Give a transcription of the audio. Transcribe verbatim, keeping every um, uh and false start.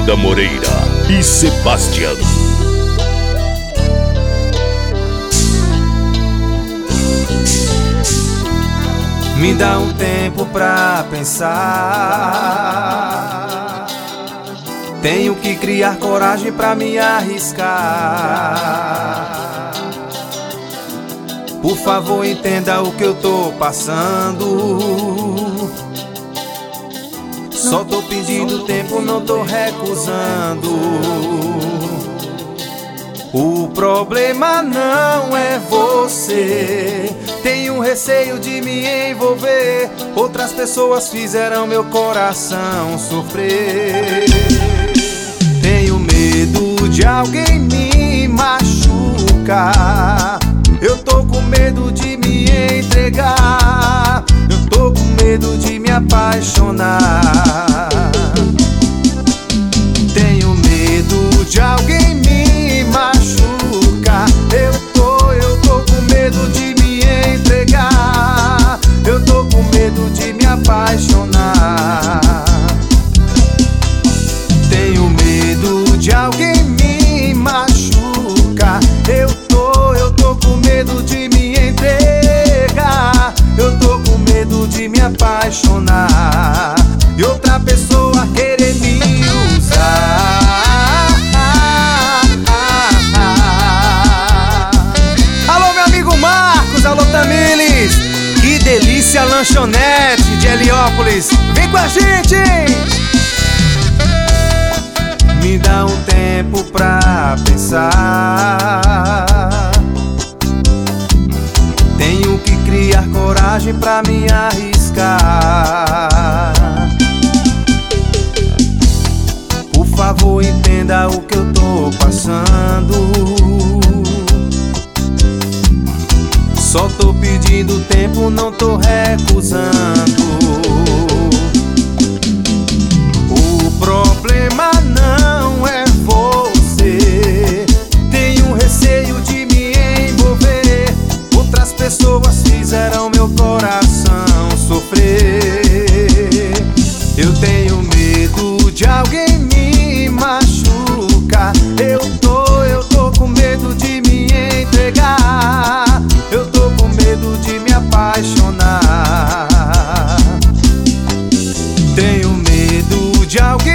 Nilda Moreira e Sebastião. Me dá um tempo pra pensar. Tenho que criar coragem pra me arriscar. Por favor, entenda o que eu tô passando. Só tô pedindo tempo, não tô recusando. O problema não é você. Tenho receio de me envolver. Outras pessoas fizeram meu coração sofrer. Tenho medo de alguém me machucar. Eu tô com medo de me entregar. Eu tô com medo de me apaixonar. Tenho medo de alguém me machucar. Eu tô, eu tô com medo de me entregar. Eu tô com medo de me apaixonar. Tenho medo de alguém me machucar. Eu tô, eu tô com medo de me entregar. Eu tô com medo de me apaixonar e outra pessoa querer me usar. Alô, meu amigo Marcos, alô, Tamires. Que delícia, lanchonete de Heliópolis. Vem com a gente, hein? Me dá um tempo pra pensar. Tenho que criar coragem pra me arriscar. Por favor, entenda o que eu tô passando. Só tô pedindo tempo, não tô recusando. O problema não é você. Tenho receio de me envolver. Outras pessoas fizeram meu coração sofrer. Eu tenho medo de alguém me machucar. Eu tô, eu tô com medo de me entregar. Eu tô com medo de me apaixonar. Tenho medo de alguém